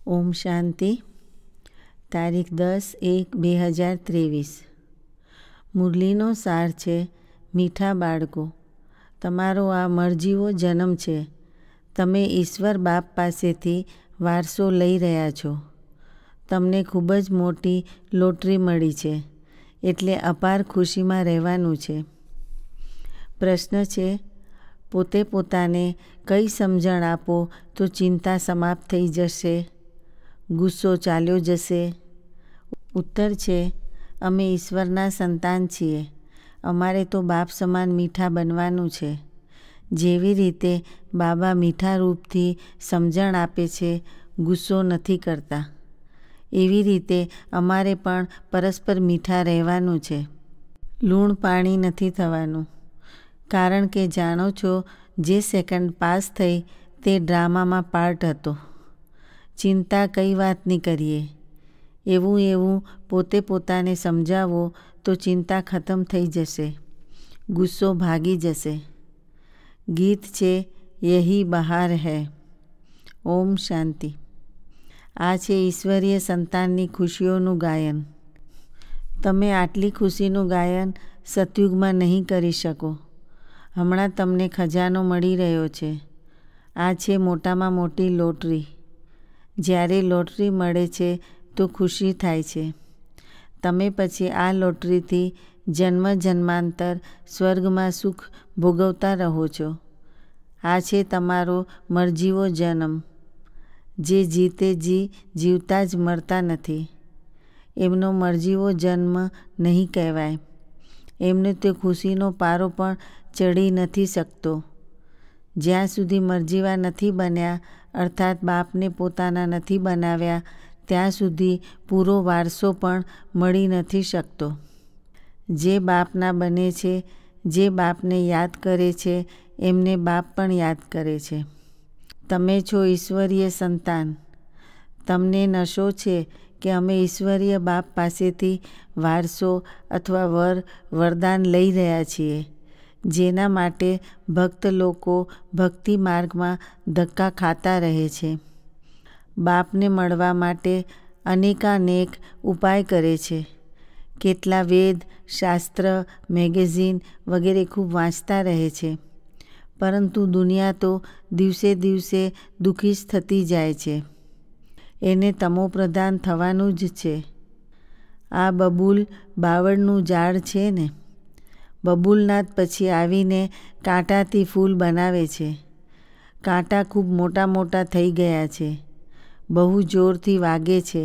ઓમ શાંતિ. તારીખ 10/1/2023. મુરલીનો સાર છે. મીઠા બાળકો, તમારો આ મરજીવો જન્મ છે. તમે ઈશ્વર બાપ પાસેથી વારસો લઈ રહ્યા છો. તમને ખૂબ જ મોટી લોટરી મળી છે, એટલે અપાર ખુશીમાં રહેવાનું છે. પ્રશ્ન છે, પોતે પોતાને કઈ સમજણ આપો તો ચિંતા સમાપ્ત થઈ જશે, ગુસ્સો ચાલ્યો જશે? ઉત્તર છે, અમે ઈશ્વરના સંતાન છીએ. અમારે તો બાપ સમાન મીઠા બનવાનું છે. જેવી રીતે બાબા મીઠા રૂપથી સમજણ આપે છે, ગુસ્સો નથી કરતા, એવી રીતે અમારે પણ પરસ્પર મીઠા રહેવાનું છે. લૂણ પાણી નથી થવાનું. કારણ કે જાણો છો, જે સેકન્ડ પાસ થઈ તે ડ્રામામાં પાર્ટ હતો. ચિંતા કઈ વાતની કરીએ. એવું પોતે પોતાને સમજાવો તો ચિંતા ખતમ થઈ જશે, ગુસ્સો ભાગી જશે. ગીત છે, યહી બહાર હૈ. ઓમ શાંતિ. આ છે ઈશ્વરીય સંતાનની ખુશીઓનું ગાયન. તમે આટલી ખુશીનું ગાયન સતયુગમાં નહીં કરી શકો. હમણાં તમને ખજાનો મળી રહ્યો છે. આ છે મોટામાં મોટી લોટરી. જ્યારે લોટરી મળે છે તો ખુશી થાય છે. તમે પછી આ લોટરીથી જન્મ જન્માંતર સ્વર્ગમાં સુખ ભોગવતા રહો છો. આ છે તમારો મરજીવો જન્મ. જે જીતે જીવતા જ મરતા નથી. એમનો મરજીવો જન્મ નહીં કહેવાય. એમને તે ખુશીનો પારો પણ ચડી નથી શકતો. જ્યાં સુધી મરજીવા નથી બન્યા, અર્થાત બાપને પોતાના નથી બનાવ્યા, ત્યાં સુધી પૂરો વારસો પણ મળી નથી શકતો. જે બાપના બને છે, જે બાપને યાદ કરે છે, એમને બાપ પણ યાદ કરે છે. તમે છો ઈશ્વરીય સંતાન. તમને નશો છે કે અમે ઈશ્વરીય બાપ પાસેથી વારસો અથવા વરદાન લઈ રહ્યા છીએ, જેના માટે ભક્ત લોકો ભક્તિ માર્ગમાં ધક્કા ખાતા રહે છે. બાપને મળવા માટે અનેકાનેક ઉપાય કરે છે. કેટલા વેદ, શાસ્ત્ર, મેગેઝિન વગેરે ખૂબ વાંચતા રહે છે. પરંતુ દુનિયા તો દિવસે દિવસે દુઃખી જ થતી જાય છે. એને તમોપ્રધાન થવાનું જ છે. આ બબૂલ બાવળનું ઝાડ છે ને, બબૂલનાથ પછી આવીને કાંટાથી ફૂલ બનાવે છે. કાંટા ખૂબ મોટા મોટા થઈ ગયા છે, બહુ જોરથી વાગે છે.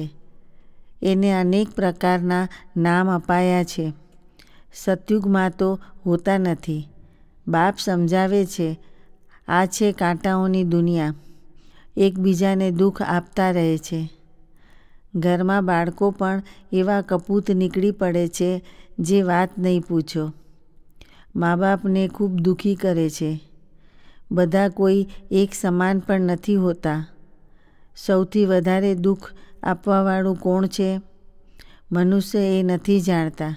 એને અનેક પ્રકારના નામ અપાયા છે. સતયુગમાં તો હોતા નથી. બાપ સમજાવે છે, આ છે કાંટાઓની દુનિયા. એકબીજાને દુઃખ આપતા રહે છે. ઘરમાં બાળકો પણ એવા કપૂત નીકળી પડે છે, જે વાત નહીં પૂછો. મા બાપને ખૂબ દુઃખી કરે છે. બધા કોઈ એક સમાન પણ નથી હોતા. સૌથી વધારે દુઃખ આપવાવાળું કોણ છે? મનુષ્ય એ નથી જાણતા.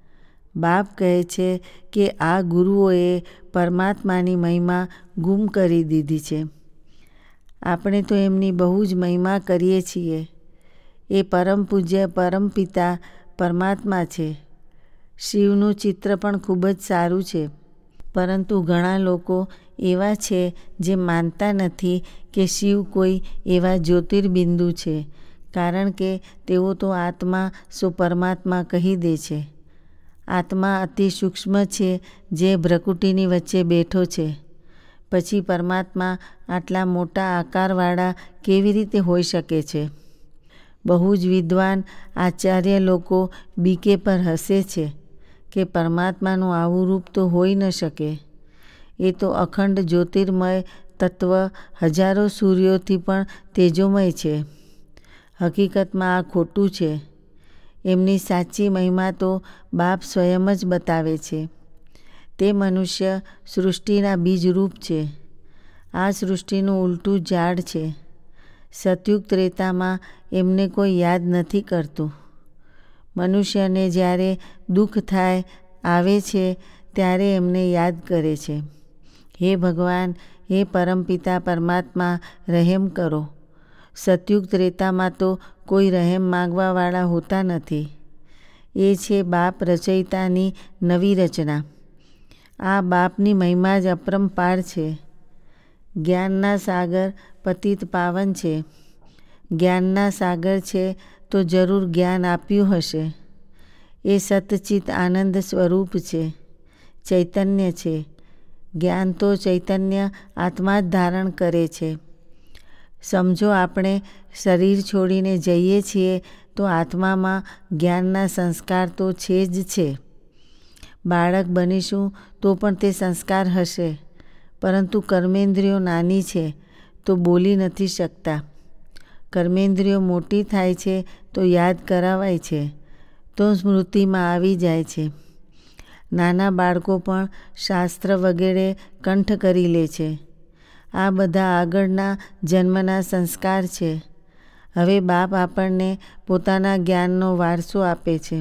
બાપ કહે છે કે આ ગુરુઓએ પરમાત્માની મહિમા ગુમ કરી દીધી છે. આપણે તો એમની બહુ જ મહિમા કરીએ છીએ. એ પરમ પૂજ્ય પરમપિતા પરમાત્મા છે. શિવનું ચિત્ર પણ ખૂબ જ સારું છે. પરંતુ ઘણા લોકો એવા છે જે માનતા નથી કે શિવ કોઈ એવા જ્યોતિર્બિંદુ છે, કારણ કે તેઓ તો આત્મા સો પરમાત્મા કહી દે છે. આત્મા અતિ સૂક્ષ્મ છે, જે ભ્રકુટીની વચ્ચે બેઠો છે. પછી પરમાત્મા આટલા મોટા આકારવાળા કેવી રીતે હોઈ શકે છે? બહુ જ વિદ્વાન આચાર્ય લોકો બીકે પર હસે છે કે પરમાત્માનું આવું રૂપ તો હોઈ ન શકે. એ તો અખંડ જ્યોતિર્મય તત્વ, હજારો સૂર્યોથી પણ તેજોમય છે. હકીકતમાં આ ખોટું છે. એમની સાચી મહિમા તો બાપ સ્વયં જ બતાવે છે. તે મનુષ્ય સૃષ્ટિના બીજરૂપ છે. આ સૃષ્ટિનું ઉલટું ઝાડ છે. સતયુગ ત્રેતામાં એમને કોઈ યાદ નથી કરતું. મનુષ્યને જ્યારે દુઃખ આવે છે, ત્યારે એમને યાદ કરે છે. હે ભગવાન, હે પરમપિતા પરમાત્મા, રહેમ કરો. સતયુગ ત્રેતામાં તો કોઈ રહેમ માંગવાવાળા હોતા નથી. એ છે બાપ રચયિતાની નવી રચના. આ બાપની મહિમા જ અપરંપાર છે. જ્ઞાનના સાગર પતિત પાવન છે. જ્ઞાનના સાગર છે તો જરૂર જ્ઞાન આપ્યું હશે. એ સતચિત આનંદ સ્વરૂપ છે, ચૈતન્ય છે. જ્ઞાન તો ચૈતન્ય આત્મા જ ધારણ કરે છે. સમજો આપણે શરીર છોડીને જઈએ છીએ તો આત્મામાં જ્ઞાનના સંસ્કાર તો છે જ છે. બાળક બનીશું તો પણ તે સંસ્કાર હશે, પરંતુ કર્મેન્દ્રિયો નાની છે તો બોલી નથી શકતા. કર્મેન્દ્રિયો મોટી થાય છે તો યાદ કરાવાય છે, તો સ્મૃતિમાં આવી જાય છે. નાના બાળકો પણ શાસ્ત્ર વગેરે કંઠ કરી લે છે. આ બધા આગળના જન્મના સંસ્કાર છે. હવે બાપ આપણને પોતાના જ્ઞાનનો વારસો આપે છે.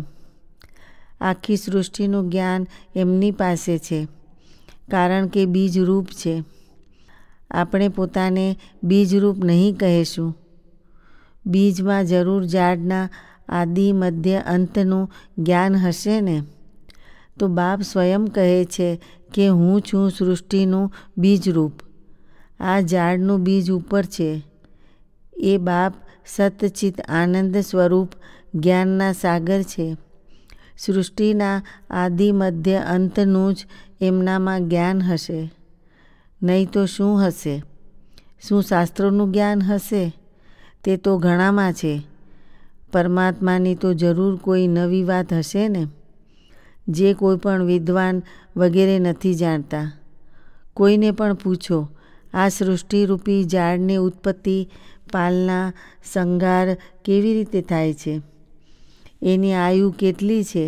આખી સૃષ્ટિનું જ્ઞાન એમની પાસે છે, કારણ કે બીજરૂપ છે. આપણે પોતાને બીજરૂપ નહીં કહેશું. બીજમાં જરૂર ઝાડના આદિ મધ્ય અંતનું જ્ઞાન હશે ને? તો બાપ સ્વયં કહે છે કે હું છું સૃષ્ટિનું બીજરૂપ. આ ઝાડનું બીજ ઉપર છે. એ બાપ સતચિત આનંદ સ્વરૂપ જ્ઞાનના સાગર છે. સૃષ્ટિના આદિ મધ્ય અંતનું જ એમનામાં જ્ઞાન હશે. નહીં તો શું હશે? શું શાસ્ત્રોનું જ્ઞાન હશે? તે તો ઘણામાં છે. પરમાત્માની તો જરૂર કોઈ નવી વાત હશે ને, જે કોઈ પણ વિદ્વાન વગેરે નથી જાણતા. કોઈને પણ પૂછો, આ સૃષ્ટિરૂપી ઝાડની ઉત્પત્તિ, પાલના, સંહાર કેવી રીતે થાય છે? એની આયુ કેટલી છે?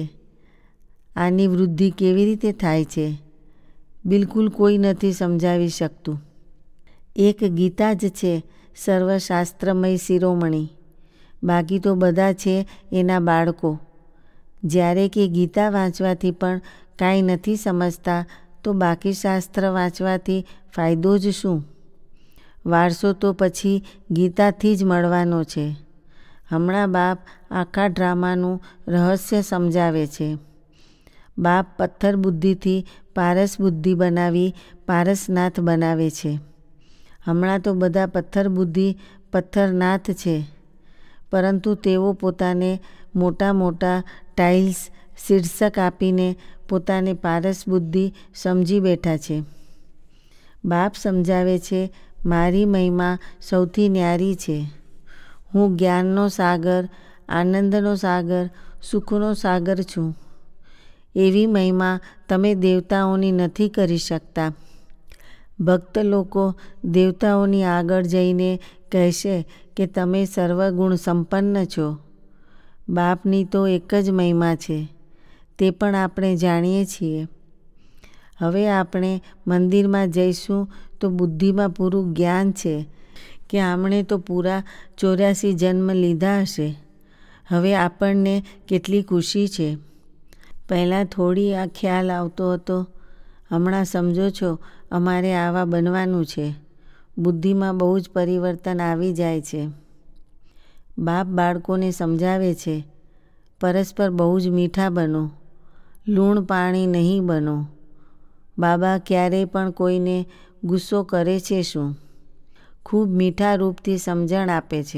આની વૃદ્ધિ કેવી રીતે થાય છે? બિલકુલ કોઈ નથી સમજાવી શકતું. એક ગીતા જ છે સર્વશાસ્ત્રમય શિરોમણી. બાકી તો બધા છે એના બાળકો. જ્યારે કે ગીતા વાંચવાથી પણ કાંઈ નથી સમજતા તો બાકી શાસ્ત્ર વાંચવાથી ફાયદો જ શું? વારસો તો પછી ગીતાથી જ મળવાનો છે. હમણાં બાપ આખા ડ્રામાનું રહસ્ય સમજાવે છે. બાપ પથ્થર બુદ્ધિથી પારસ બુદ્ધિ બનાવી પારસનાથ બનાવે છે. હમણાં તો બધા પથ્થર બુદ્ધિ પથ્થરનાથ છે, પરંતુ તેઓ પોતાને મોટા મોટા ટાઇલ્સ શીર્ષક આપીને પોતાને પારસ બુદ્ધિ સમજી બેઠા છે. બાપ સમજાવે છે મારી મહિમા સૌથી ન્યારી છે. હું જ્ઞાનનો સાગર, આનંદનો સાગર, સુખનો સાગર છું. એવી મહિમા તમે દેવતાઓની નથી કરી શકતા. ભક્ત લોકો દેવતાઓની આગળ જઈને કહેશે કે તમે સર્વગુણ સંપન્ન છો. બાપની તો એક જ મહિમા છે, તે પણ આપણે જાણીએ છીએ. હવે આપણે મંદિરમાં જઈશું તો બુદ્ધિમાં પૂરું જ્ઞાન છે કે આમણે તો પૂરા 84 જન્મ લીધા હશે. હવે આપણને કેટલી ખુશી છે. પહેલાં થોડી આ ખ્યાલ આવતો હતો. હમણાં સમજો છો અમારે આવા બનવાનું છે. બુદ્ધિમાં બહુ જ પરિવર્તન આવી જાય છે. બાપ બાળકોને સમજાવે છે, પરસ્પર બહુ જ મીઠા બનો, લૂણ પાણી નહીં બનો. બાબા ક્યારેય પણ કોઈને ગુસ્સો કરે છે શું? ખૂબ મીઠા રૂપથી સમજણ આપે છે.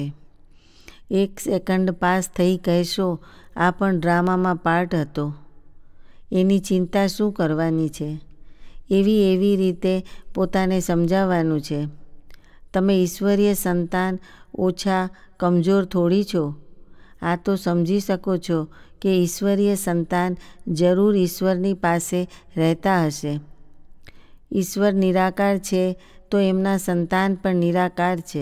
1 સેકન્ડ પાસ થઈ કહેશો આ પણ ડ્રામામાં પાર્ટ હતો. એની ચિંતા શું કરવાની છે? એવી રીતે પોતાને સમજાવવાનું છે. તમે ઈશ્વરીય સંતાન ઓછા કમજોર થોડી છો. આ તો સમજી શકો છો કે ઈશ્વરીય સંતાન જરૂર ઈશ્વરની પાસે રહેતા હશે. ઈશ્વર નિરાકાર છે તો એમના સંતાન પણ નિરાકાર છે.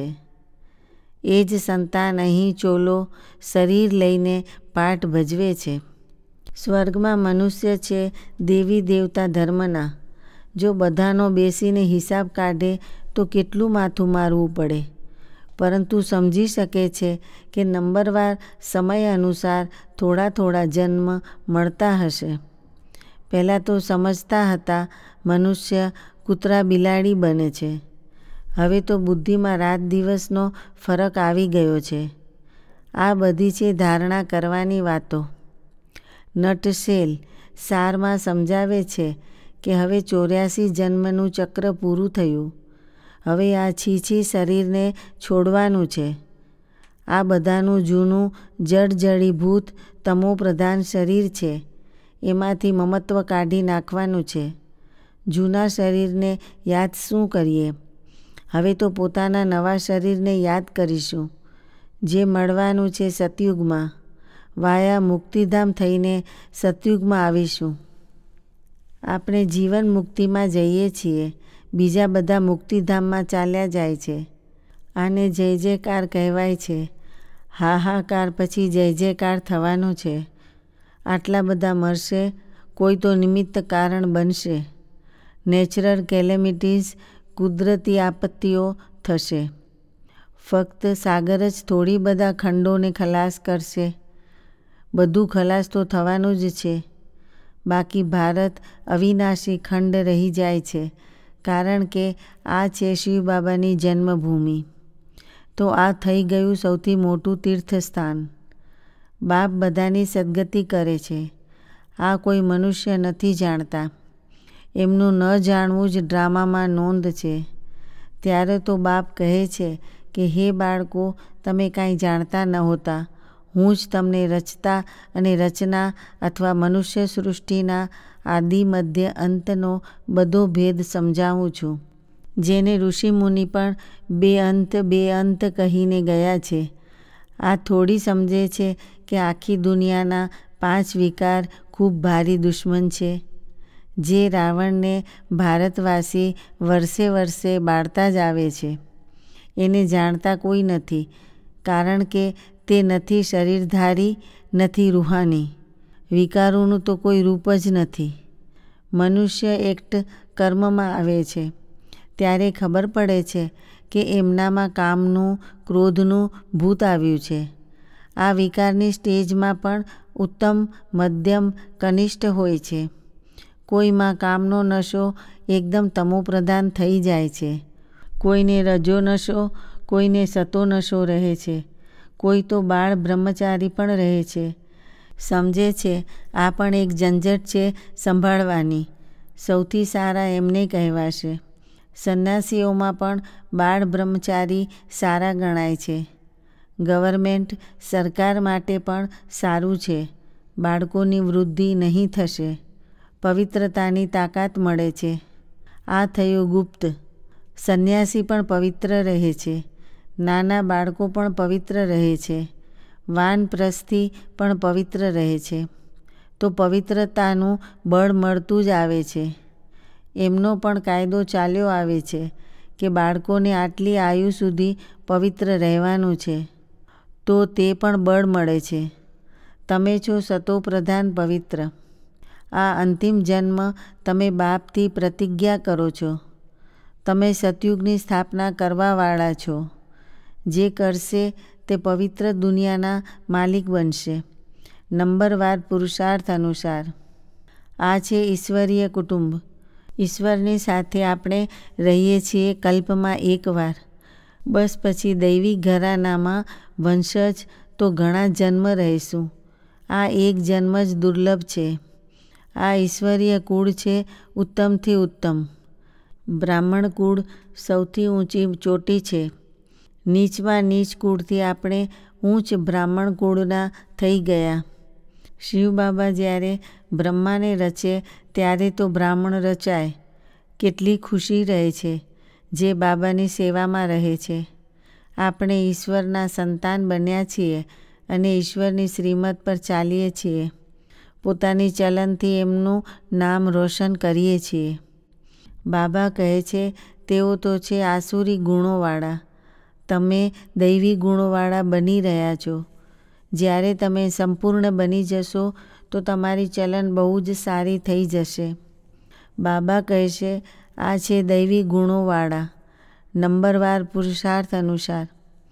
એ જ સંતાન અહીં ચોલો શરીર લઈને પાઠ ભજવે છે. સ્વર્ગમાં મનુષ્ય છે દેવી દેવતા ધર્મના. જો બધાનો બેસીને હિસાબ કાઢે તો કેટલું માથું મારવું પડે. પરંતુ સમજી શકે છે કે નંબરવાર સમય અનુસાર થોડા જન્મ મળતા હશે. પહેલાં તો સમજતા હતા મનુષ્ય કૂતરા બિલાડી બને છે. હવે તો બુદ્ધિમાં રાત દિવસનો ફરક આવી ગયો છે. આ બધી છે ધારણા કરવાની વાતો. નટશેલ સારમાં સમજાવે છે કે હવે 84 જન્મનું ચક્ર પૂરું થયું. હવે આ છીછી શરીરને છોડવાનું છે. આ બધાનું જૂનું જળજળીભૂત તમોપ્રધાન શરીર છે. એમાંથી મમત્વ કાઢી નાખવાનું છે. જૂના શરીરને યાદ શું કરીએ? હવે તો પોતાના નવા શરીરને યાદ કરીશું, જે મળવાનું છે સતયુગમાં. વાયા મુક્તિધામ થઈને સતયુગમાં આવીશું. આપણે જીવન મુક્તિમાં જઈએ છીએ, બીજા બધા મુક્તિધામમાં ચાલ્યા જાય છે. આને જય જયકાર કહેવાય છે. હાહાકાર પછી જય જયકાર થવાનો છે. આટલા બધા મરશે, કોઈ તો નિમિત્ત કારણ બનશે. નેચરલ કેલેમિટીઝ, કુદરતી આપત્તિઓ થશે. ફક્ત સાગર જ થોડી બધા ખંડોને ખલાસ કરશે. બધું ખલાસ તો થવાનું જ છે. બાકી ભારત અવિનાશી ખંડ રહી જાય છે, કારણ કે આ છે શિવ બાબાની જન્મભૂમિ. તો આ થઈ ગયું સૌથી મોટું તીર્થસ્થાન. બાપ બધાની સદગતિ કરે છે. આ કોઈ મનુષ્ય નથી જાણતા. એમનું ન જાણવું જ ડ્રામામાં નોંધ છે. ત્યારે તો બાપ કહે છે કે હે બાળકો, તમે કાંઈ જાણતા નહોતા. હું જ તમને રચતા અને રચના અથવા મનુષ્ય સૃષ્ટિના આદિ મધ્ય અંતનો બધો ભેદ સમજાવું છું. જેને ઋષિમુનિ પણ બે અંત કહીને ગયા છે. આ થોડી સમજે છે કે આખી દુનિયાના 5 વિકાર ખૂબ ભારી દુશ્મન છે, જે રાવણને ભારતવાસી વર્ષે વર્ષે બાળતા જ આવે છે. એને જાણતા કોઈ નથી, કારણ કે તે નથી શરીરધારી, નથી રૂહાની. વિકારોનું તો કોઈ રૂપ જ નથી. મનુષ્ય એક્ટ કર્મમાં આવે છે ત્યારે ખબર પડે છે કે એમનામાં કામનું, ક્રોધનું ભૂત આવ્યું છે. આ વિકારની સ્ટેજમાં પણ ઉત્તમ, મધ્યમ, કનિષ્ઠ હોય છે. કોઈમાં કામનો નશો એકદમ તમોપ્રધાન થઈ જાય છે. કોઈને રજો નશો, કોઈને સતો નશો રહે છે. કોઈ તો બાળ બ્રહ્મચારી પણ રહે છે. સમજે છે આ પણ એક ઝંઝટ છે સંભાળવાની. સૌથી સારા એમને કહેવાશે. સંન્યાસીઓમાં પણ બાળ બ્રહ્મચારી સારા ગણાય છે. ગવર્મેન્ટ, સરકાર માટે પણ સારું છે. બાળકોની વૃદ્ધિ નહીં થશે. પવિત્રતાની તાકાત મળે છે. આ થયું ગુપ્ત. સંન્યાસી પણ પવિત્ર રહે છે. નાના બાળકો પણ પવિત્ર રહે છે. વાનપ્રસ્થી પણ પવિત્ર રહે છે. તો પવિત્રતાનું બળ મળતું જ આવે છે. એમનો પણ કાયદો ચાલ્યો આવે છે કે બાળકોને આટલી આયુ સુધી પવિત્ર રહેવાનું છે. તો તે પણ બળ મળે છે. તમે છો સતોપ્રધાન પવિત્ર. આ અંતિમ જન્મ તમે બાપથી પ્રતિજ્ઞા કરો છો. તમે સતયુગની સ્થાપના કરવાવાળા છો. જે કરશે તે પવિત્ર દુનિયાના માલિક બનશે, નંબરવાર પુરુષાર્થ અનુસાર. આ છે ઈશ્વરીય કુટુંબ. ઈશ્વરની સાથે આપણે રહીએ છીએ કલ્પમાં એકવાર. બસ પછી દૈવી ઘરાનામાં વંશજ તો ઘણા જન્મ રહીશું. આ એક જન્મ જ દુર્લભ છે. આ ઈશ્વરીય કુળ છે ઉત્તમથી ઉત્તમ. બ્રાહ્મણ કુળ સૌથી ઊંચી ચોટી છે. નીચમાં નીચ કુળથી આપણે ઊંચ બ્રાહ્મણ કુળના થઈ ગયા. શિવ બાબા જ્યારે બ્રહ્માને રચે ત્યારે તો બ્રાહ્મણ રચાય. કેટલી ખુશી રહે છે જે બાબાની સેવામાં રહે છે. આપણે ઈશ્વરના સંતાન બન્યા છીએ અને ઈશ્વરની શ્રીમત પર ચાલીએ છીએ. પોતાની ચલનથી એમનું નામ રોશન કરીએ છીએ. બાબા કહે છે તેઓ તો છે આસુરી ગુણોવાળા. તમે દૈવી ગુણોવાળા બની રહ્યા છો. જ્યારે તમે સંપૂર્ણ બની જશો તો તમારી ચલન બહુ જ સારી થઈ જશે. બાબા કહેશે આ છે દૈવી ગુણોવાળા, નંબરવાર પુરુષાર્થ અનુસાર.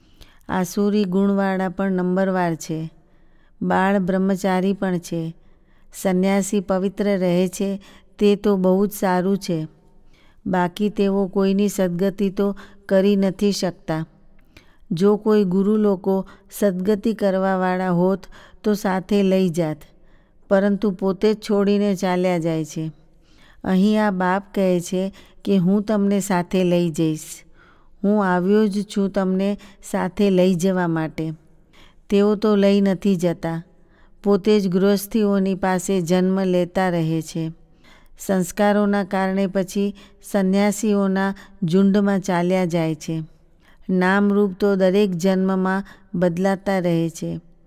આસુરી ગુણવાળા પણ નંબરવાર છે. બાળ બ્રહ્મચારી પણ છે. સંન્યાસી પવિત્ર રહે છે તે તો બહુ જ સારું છે. બાકી તેઓ કોઈની સદગતિ તો કરી નથી શકતા. જો કોઈ ગુરુ લોકો સદગતિ કરવાવાળા હોત તો સાથે લઈ જાત, પરંતુ પોતે જ છોડીને ચાલ્યા જાય છે. અહીં આ બાપ કહે છે કે હું તમને સાથે લઈ જઈશ. હું આવ્યો જ છું તમને સાથે લઈ જવા માટે. તેઓ તો લઈ નથી જતા, પોતે જ ગૃહસ્થીઓની પાસે જન્મ લેતા રહે છે. સંસ્કારોના કારણે પછી સંન્યાસીઓના ઝુંડમાં ચાલ્યા જાય છે. નામરૂપ તો દરેક જન્મમાં બદલાતા રહે છે.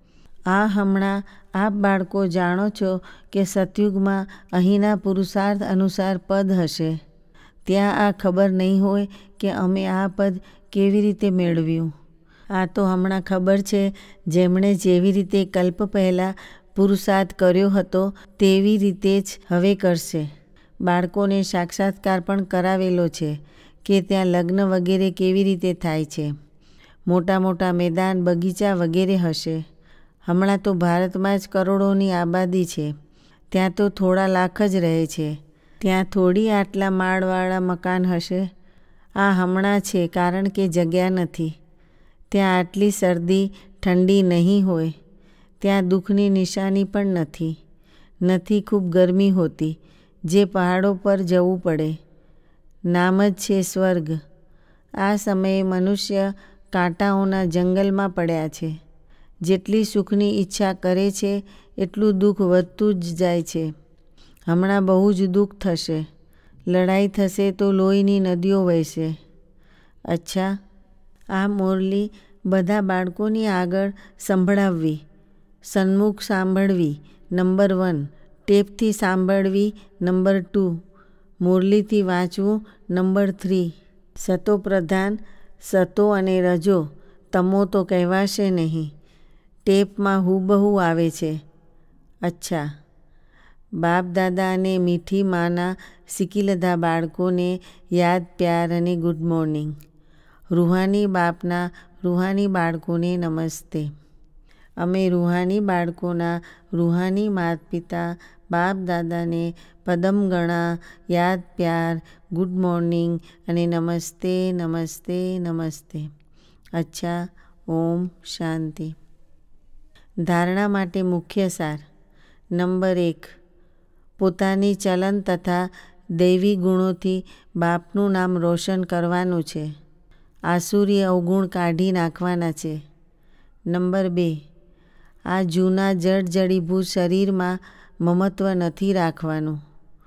હમણાં આપ બાળકો જાણો છો કે સતયુગમાં અહીંના પુરુષાર્થ અનુસાર પદ હશે. ત્યાં આ ખબર નહીં હોય કે અમે આ પદ કેવી રીતે મેળવ્યું. આ તો હમણાં ખબર છે, જેમણે જેવી રીતે કલ્પ પહેલાં પુરુષાર્થ કર્યો હતો તેવી રીતે જ હવે કરશે. બાળકોને સાક્ષાત્કાર પણ કરાવેલો છે કે ત્યાં લગ્ન વગેરે કેવી રીતે થાય છે. મોટા મોટા મેદાન, બગીચા વગેરે હશે. હમણાં તો ભારતમાં જ કરોડોની આબાદી છે. ત્યાં તો થોડા લાખ જ રહે છે. ત્યાં થોડી આટલા માળવાળા મકાન હશે. આ હમણાં છે કારણ કે જગ્યા નથી. ત્યાં આટલી શરદી ઠંડી નહીં હોય. ત્યાં દુઃખની નિશાની પણ નથી ખૂબ ગરમી હોતી, જે પહાડો પર જવું પડે. નામ જ છે સ્વર્ગ. આ સમયે મનુષ્ય કાંટાઓના જંગલમાં પડ્યા છે. જેટલી સુખની ઈચ્છા કરે છે એટલું દુઃખ વધતું જ જાય છે. હમણાં બહુ જ દુઃખ થશે. લડાઈ થશે તો લોહીની નદીઓ વહેશે. અચ્છા, આ મોરલી બધા બાળકોની આગળ સંભળાવવી, સન્મુખ સાંભળવી નંબર 1, ટેપથી સાંભળવી નંબર 2, મોરલીથી વાંચવું નંબર 3. સતો પ્રધાન, સતો અને રજો, તમો તો કહેવાશે નહીં. ટેપમાં હુબહુ આવે છે. અચ્છા. બાપ દાદા અને મીઠી માના સિકીલધા બાળકોને યાદ, પ્યાર અને ગુડ મોર્નિંગ. રૂહાની બાપના રૂહાની બાળકોને નમસ્તે. અમે રૂહાની બાળકોના રૂહાની માત પિતા બાપ દાદાને પદમગણા યાદ, પ્યાર, ગુડ મોર્નિંગ અને નમસ્તે નમસ્તે નમસ્તે. અચ્છા. ઓમ શાંતિ. ધારણા માટે મુખ્ય સાર. નંબર 1, પોતાની ચલન તથા દૈવી ગુણોથી બાપનું નામ રોશન કરવાનું છે. આસુરી અવગુણ કાઢી નાખવાના છે. નંબર 2, આ જૂના જળજડીભૂત શરીરમાં મમત્વ નથી રાખવાનું.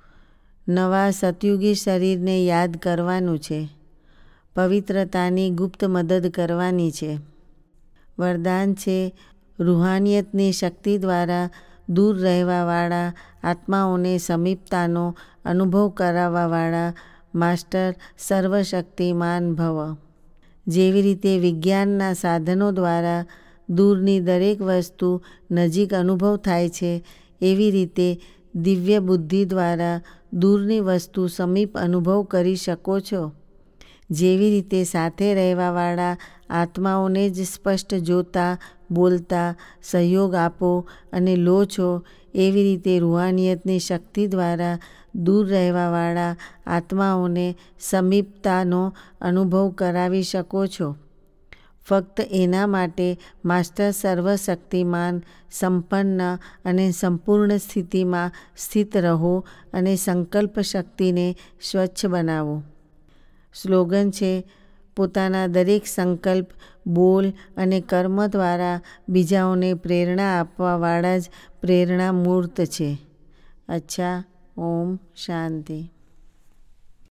નવા સતયુગી શરીરને યાદ કરવાનું છે. પવિત્રતાની ગુપ્ત મદદ કરવાની છે. વરદાન છે, રૂહાનિયતની શક્તિ દ્વારા દૂર રહેવાવાળા આત્માઓને સમીપતાનો અનુભવ કરાવવાવાળા માસ્ટર સર્વશક્તિમાન ભવ. જેવી રીતે વિજ્ઞાનના સાધનો દ્વારા દૂરની દરેક વસ્તુ નજીક અનુભવ થાય છે, એવી રીતે દિવ્ય બુદ્ધિ દ્વારા દૂરની વસ્તુ સમીપ અનુભવ કરી શકો છો. જેવી રીતે સાથે રહેવાવાળા આત્માઓને જ સ્પષ્ટ જોતા, બોલતા સહયોગ આપો અને લો છો, એવી રીતે રૂહાનિયતની શક્તિ દ્વારા દૂર રહેવાવાળા આત્માઓને સમીપતાનો અનુભવ કરાવી શકો છો. ફક્ત એના માટે માસ્ટર સર્વશક્તિમાન, સંપન્ન અને સંપૂર્ણ સ્થિતિમાં સ્થિત રહો અને સંકલ્પ શક્તિને સ્વચ્છ બનાવો. સ્લોગન છે, પોતાના દરેક સંકલ્પ, બોલ અને કર્મ દ્વારા બીજાઓને પ્રેરણા આપવાવાળા જ પ્રેરણા મૂર્ત છે. અચ્છા. ઓમ શાંતિ.